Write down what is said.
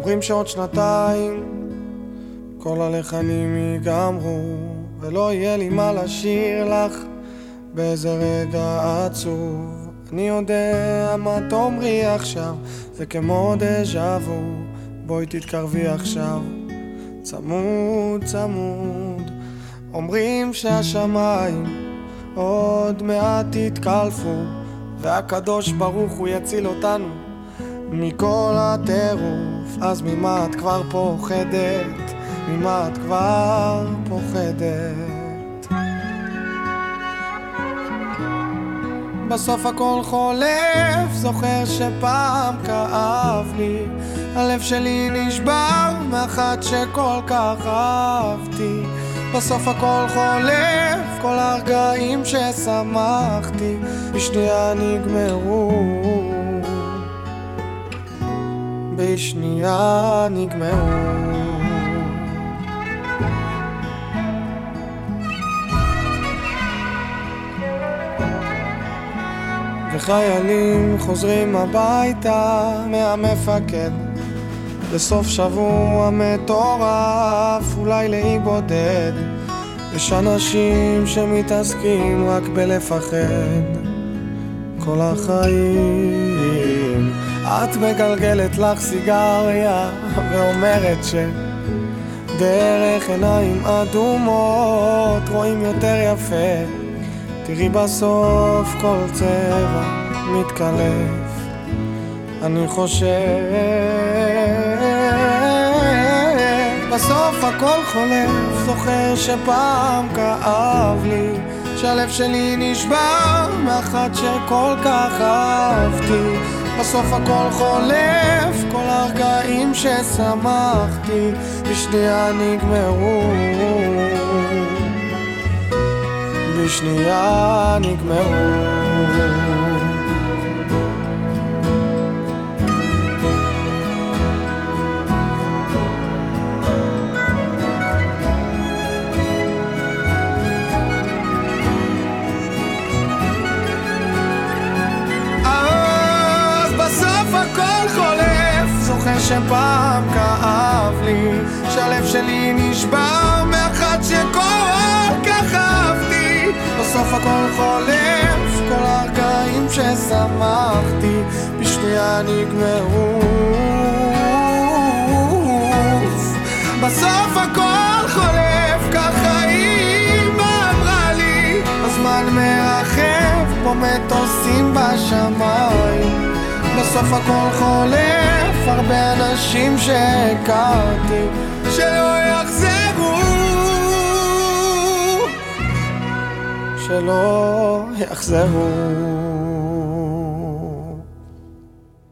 אומרים שעוד שנתיים כל הלחנים ייגמרו, ולא יהיה לי מה לשיר לך באיזה רגע עצוב. אני יודע מה תאמרי עכשיו, זה כמו דז'ה וו. בואי תתקרבי עכשיו, צמוד צמוד. אומרים שהשמיים עוד מעט תתקלפו, והקדוש ברוך הוא יציל אותנו מכל הטירוף. אז ממה את כבר פוחדת? ממה את כבר פוחדת? בסוף הכל חולף, זוכר שפעם כאב לי, הלב שלי נשבר מאחת שכל כך אהבתי. בסוף הכל חולף, כל הרגעים ששמחתי בשנייה נגמרו, בשנייה נגמרו. וחיילים חוזרים הביתה מהמפקד לסוף שבוע מטורף, אולי לאי בודד. יש אנשים שמתעסקים רק בלפחד כל החיים. את מגלגלת לך סיגריה ואומרת שדרך עיניים אדומות רואים יותר יפה. תראי בסוף כל צבע מתקלף. אני חושב בסוף הכל חולף, זוכר שפעם כאב לי, שהלב שלי נשבר מאחת שכל כך אהבתי. בסוף הכל חולף, כל הרגעים ששמחתי בשנייה נגמרו, בשנייה נגמרו. זוכר שפעם כאב לי, שהלב שלי נשבר מאחת שכל כך אהבתי. בסוף הכל חולף, כל הרגעים ששמחתי בשנייה נגמרו. בסוף הכל חולף, ככה אמא אמרה לי, הזמן מרחב כמו מטוסים בשמיים. בסוף הכל חולף, הרבה אנשים שהכרתי שלא יחזרו, שלא יחזרו.